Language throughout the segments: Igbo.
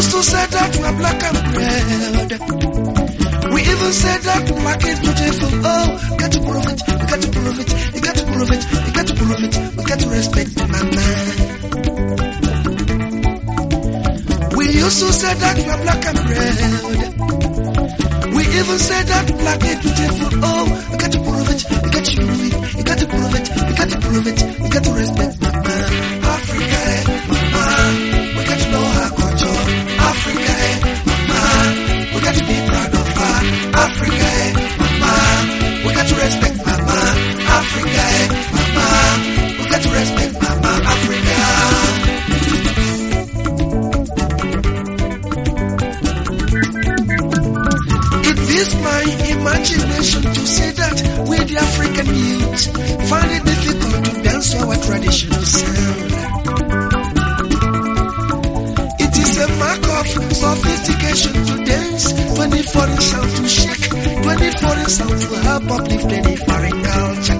used to say that we're black and proud. We even said that black is beautiful. Oh, got to prove it, you got to prove it, you got to prove it, you got to prove it, we got to respect my man. We used to say that we're black and proud. We even said that black is beautiful. Oh, you got to prove it, you got to prove it, you got to prove it, you got to prove it, you got to respect my man. Africa, mama, we got to know our culture. Africa, mama, we got to be proud of her. Africa, mama, we got to respect mama. Africa, mama, we got to respect mama. Africa. It's my imagination to say that we the African youth find it difficult to dance to our traditional sound. It is a mark of sophistication to dance 20 foreign sound to shake, 20 foreign sound to help uplift any foreign culture.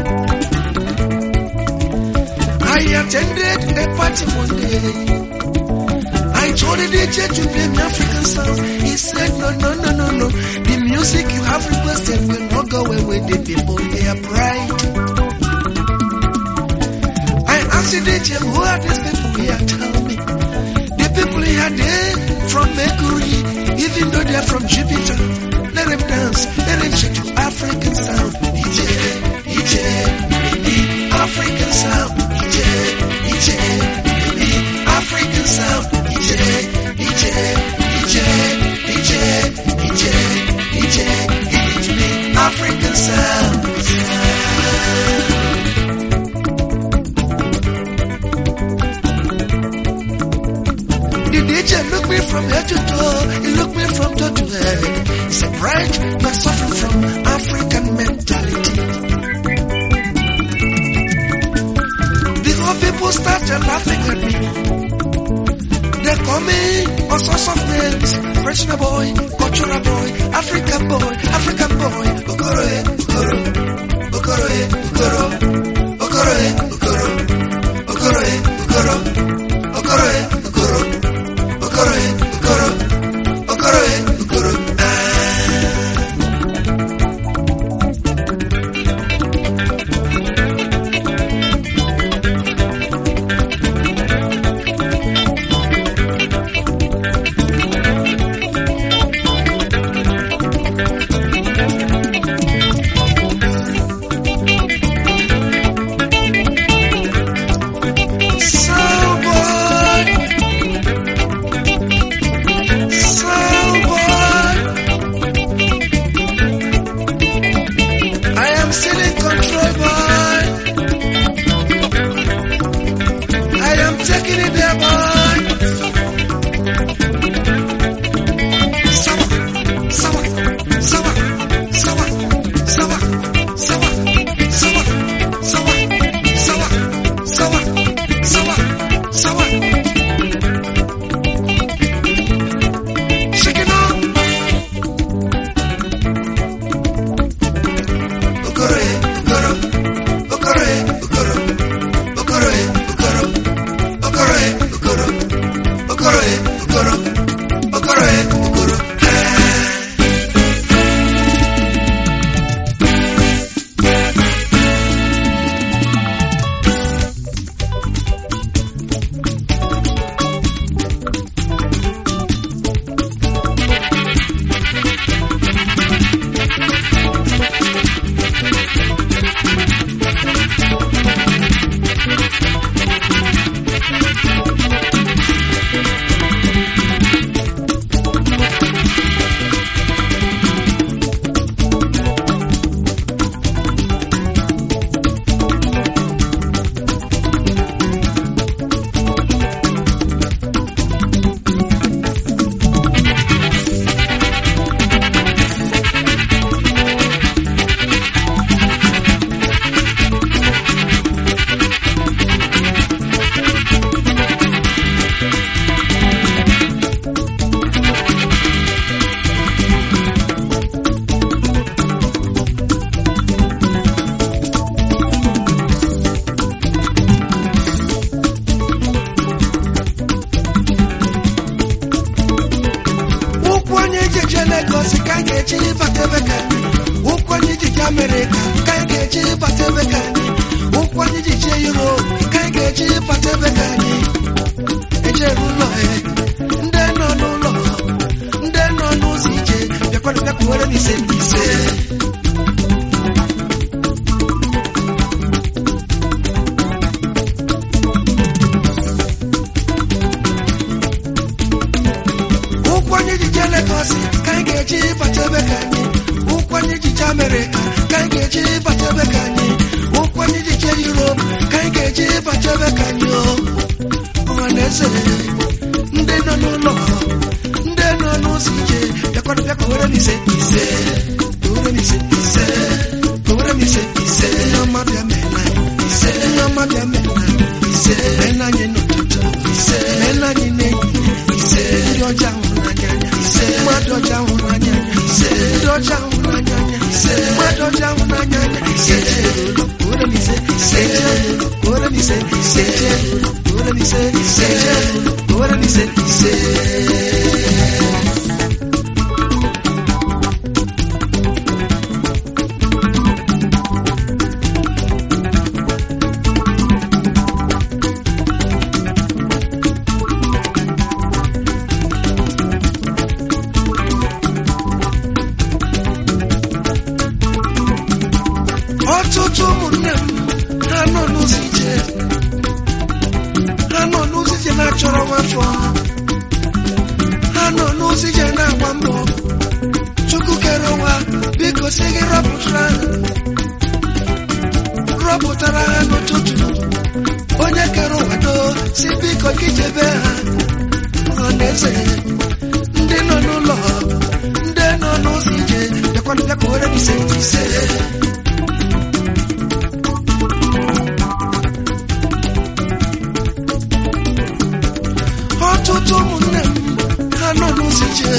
I attended a party one day. I told the DJ to play an African sound. He said, no. The music you have requested will not go away with the people. They are bright. I asked the DJ, who are these people here? Tell me. The people here, they're from Mercury, even though they're from Jupiter. Let them dance, let them shake to African sound. DJ, African sound. DJ, African sound. DJ, give me African sound. The DJ looked me from head to toe, he looked me from toe to head. He said, right, you're suffering from African mentality. The whole people started laughing at me. They call me all sorts of names. Frenchman boy, cultural boy, African boy, African boy. Okoro, okoro, okoro, okoro, okoro, okoro, okoro, okoro, okoro, okoro, okoro, okoro, okoro, okoro. Lagos ka ga-eji batebe ka ụkwụ anyị ji je America ka ga-eji batebe ka ụkwụ anyị ji je Europe ka ga-eji batebe ka anyị ejeru ụlọ ndị nọ n'ụlọ ndị nọ n'ụzọ ije bịakwanụ bịakwuwere n'ise n'ise ụkwụ anyị ji je Lagos ka ga-eji batebe ka anyị ụkwụ anyị ji je America ka ga-eji batebe ka anyị ụkwụ anyị ji je Europe ka ga-eji batebe ka anyị ọhaneze ndị nọ n'ụlọ ndị nọ n'ụzọ ije bịakwanụ bịakwuwere n'ise n'ise kwuwere n'ise n'ise kwuwere n'ise n'ise ihe ọma bịa mena ise ihe ọma bịa mena ise mena anyị n'ụtụtụ ise mena anyị n'ehihie ise ndị ọcha hụrụ n'anya anya ise mmadụ ọcha hụrụ n'anya anya ise ndị ọcha hụrụ n'anya anya ise mmadụ ọcha hụrụ n'anya anya ise ụlọ kwuwere n'ise ise ụlọ kwuwere n'ise ise ụlọ kwuwere n'ise ise ụlọ kwuwere n'ise ise ọtụtụ ụmụnne m ha nọ n'ụzọ ije na-achọrọ nwafọ ha nọ n'ụzọ ije na-agba mbọ Chukwu kere ụwa biko si gị rọpụtara ha n'ụtụtụ onye kere ụwa doo si biko gị jebe ha ọhaneze ndị nọ n'ụlọ ndị nọ n'ụzọ ije bịakwanụ bịakwuwere n'ise n'ise ọtụtụ ụmụnne m ha nọ n'ụzọ ije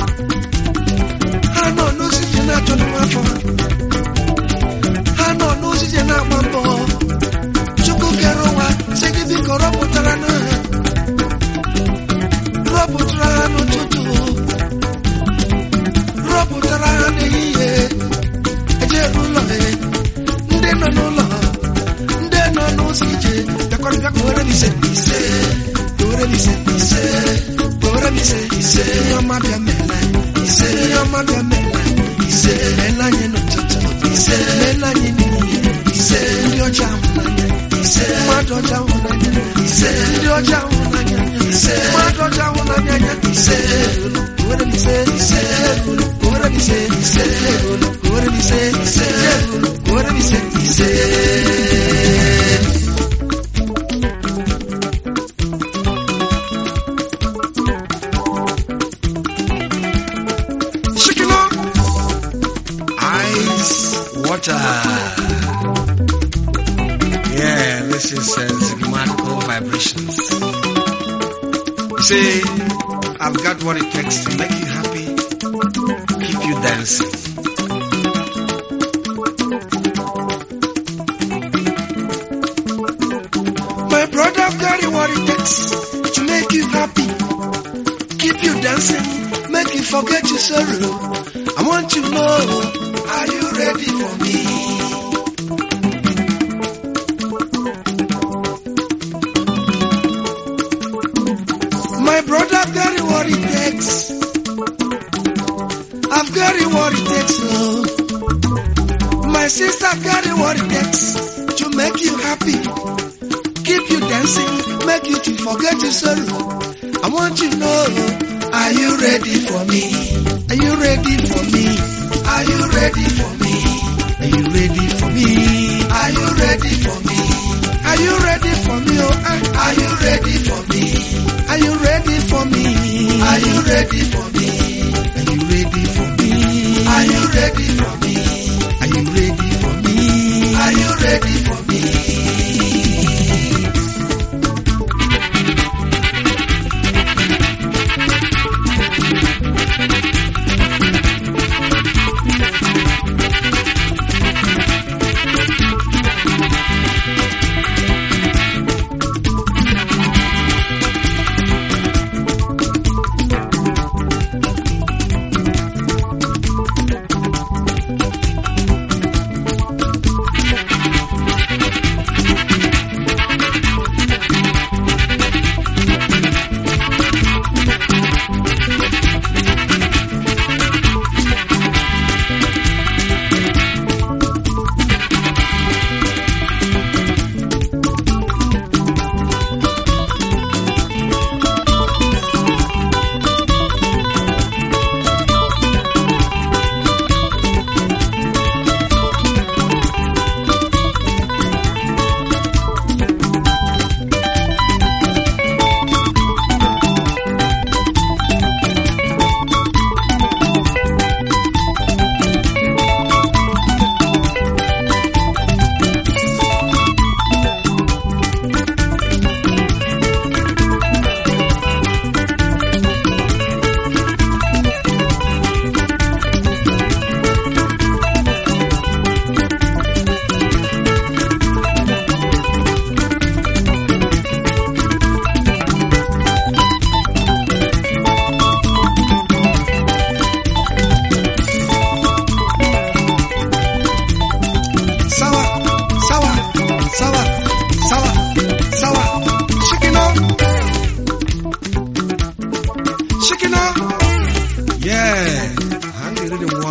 na-achọ n'afọ ha nọ n'ụzọ ije na-agba mbọ Chukwu kere ụwa si gị biko rọpụtara ha n'ụtụtụ rọpụtara ha n'ehihie ejeru ụlọ ndị nọ n'ụlọ ndị nọ n'ụzọ ije bịakwanụ bịakwuwere n'ise n'ise kwuwere n'ise n'ise kwuwere n'ise ise ihe ọma bịa mela ise ihe ọma bịa mela ise mela anyị n'ụtụtụ ise mela anyị n'ehihie ise ndị ọcha hụrụ n'anya ise mmadụ ọcha hụrụ n'anya ise ndị ọcha hụrụ n'anya ise mmadụ ọcha hụrụ n'anya ise ụlọ kwuwere n'ise ise ụlọ kwuwere n'ise ise ụlọ kwuwere n'ise ise ụlọ kwuwere n'ise ise Yeah, this is Zigmatical Vibrations. You see, I've got what it takes to make you happy, keep you dancing. My brother, I've got what it takes to make you happy, keep you dancing, make you forget your sorrow. I want to know, are you ready for me? My brother, I've got what it takes. I've got what it takes, oh. My sister, I've got what it takes to make you happy, keep you dancing, make you to forget your sorrow. I want to know, are you ready for me? Are you ready for me? Are you ready for me? Are you ready for me? Are you ready for me? Are you ready for me? Oh, are you ready for me? Are you ready for me? Are you ready for me? Are you ready for me? Are you ready for me? Are you ready for me? Are you ready for me?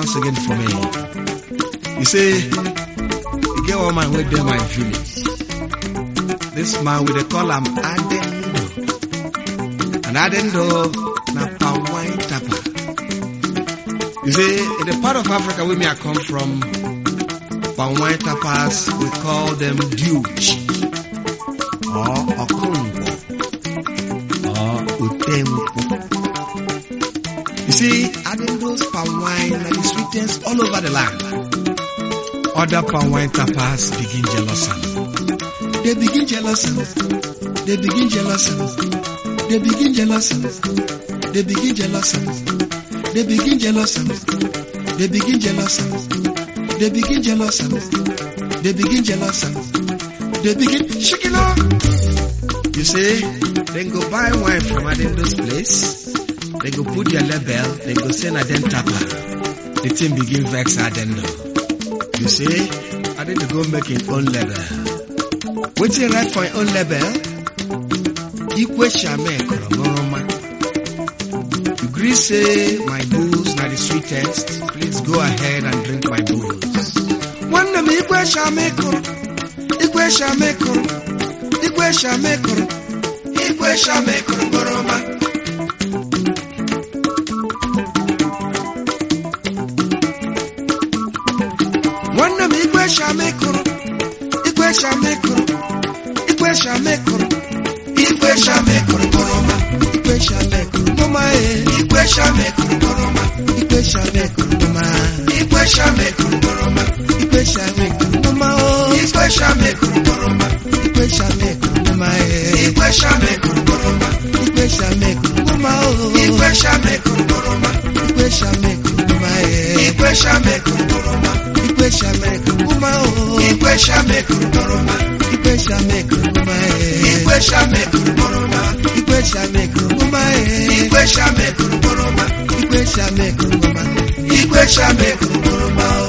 once again for me. You say, you get one man with them my village. This man with a call him Adendo. And Adendo na palm wine tapa. You see, in the part of Africa where me I come from, palm wine tapas, we call them duge or okongo or utempo. You see, Adendo's palm wine and the sweetest all over the land. Other palm wine tapas begin jealousy. They begin jealousy. They begin jealousy. They begin jealousy. They begin jealousy. They begin jealousy. They begin jealousy. They begin jealousy. They begin jealousy. They begin shaking up. You see, then go buy wine from Adendo's place. They go put their label. They go send Adendo tapa. The thing begin vex Adendo. You see, Adendo go make his own label. What's he write for your own label? Ikwe shame koromoroma. You agree say my booze na the sweetest. Please go ahead and drink my booze. One name ikwe shame koro. Ikwe shame koro. Ikwe shame koro. Ikwe shame koromoroma. One name ikwe shame koro. Ikwe shame koro. Ikwe shame koro. Ikwe shame koro koroma. Ikwe shame koro mama eh. Ikwe shame koro koroma. Ikwe shame koro mama. Ikwe shame koro koroma. Ikwe shame koro mama oh. Ikwe shame koro koroma. Ikwe shame koro mama eh. Ikwe shame koro koroma. Ikwe shame koro mama oh. Ikwe shame koro koroma. Ikwe shame koro mama eh. Ikwe shame koro koroma. Ikwe shame koro mama oh. Ikwe shame koro koroma. Ikwe shame koro mama eh. Ikwe shame koro koroma. Ikwe shame koro mama eh. Ikwe shame koro koroma. Ikwe shame koro mama. Ikwe shame koro koroma oh.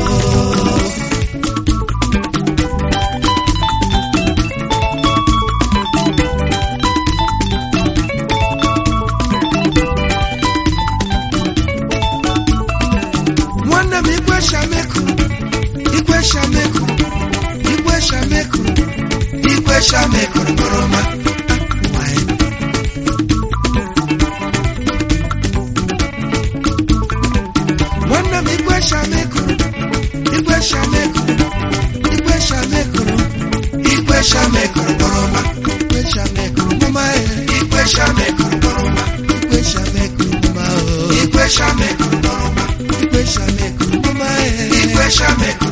Mwana mi ikwe shame koro. Ikwe shame koro. Ikwe shame koro. Ikwe shame koro koroma. Mwana mi ikwe shame koro. Ikwe shame koro. Ikwe shame koro. Ikwe shame koro koroma. Ikwe shame koro mama eh. Ikwe shame koro koroma. Ikwe shame koro mama oh. Ikwe shame koro koroma. Ikwe shame koro mama eh. Ikwe shame koro